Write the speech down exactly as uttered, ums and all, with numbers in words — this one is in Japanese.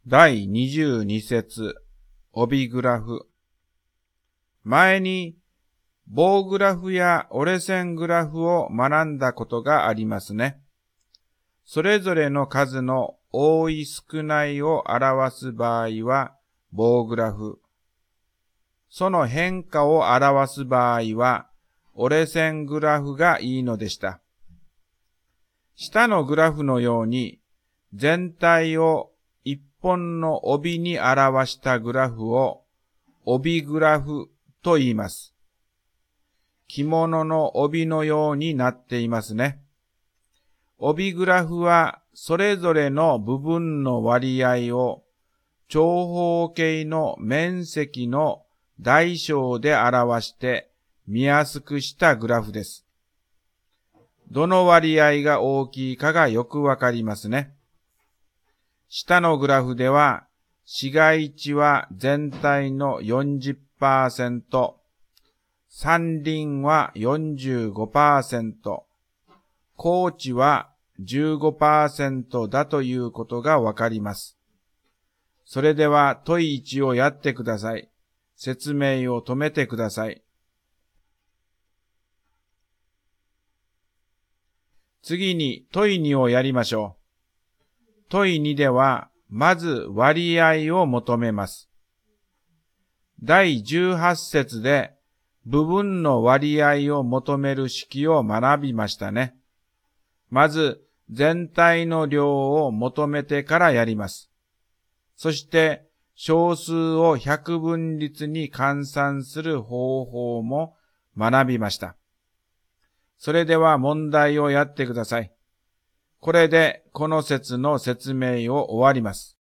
だいにじゅうに節、帯グラフ。前に棒グラフや折れ線グラフを学んだことがありますね。それぞれの数の多い少ないを表す場合は棒グラフ。その変化を表す場合は折れ線グラフがいいのでした。下のグラフのように全体を一本の帯に表したグラフを帯グラフと言います。着物の帯のようになっていますね。帯グラフはそれぞれの部分の割合を長方形の面積の大小で表して見やすくしたグラフです。どの割合が大きいかがよくわかりますね。下のグラフでは市街地は全体の よんじゅっパーセント、山林は よんじゅうごパーセント、高地は じゅうごパーセント だということがわかります。それでは問いいちをやってください。説明を止めてください。次に問いにをやりましょう。問いにではまず割合を求めます。だいじゅうはち節で部分の割合を求める式を学びましたね。まず全体の量を求めてからやります。そして小数を百分率に換算する方法も学びました。それでは問題をやってください。これでこの節の説明を終わります。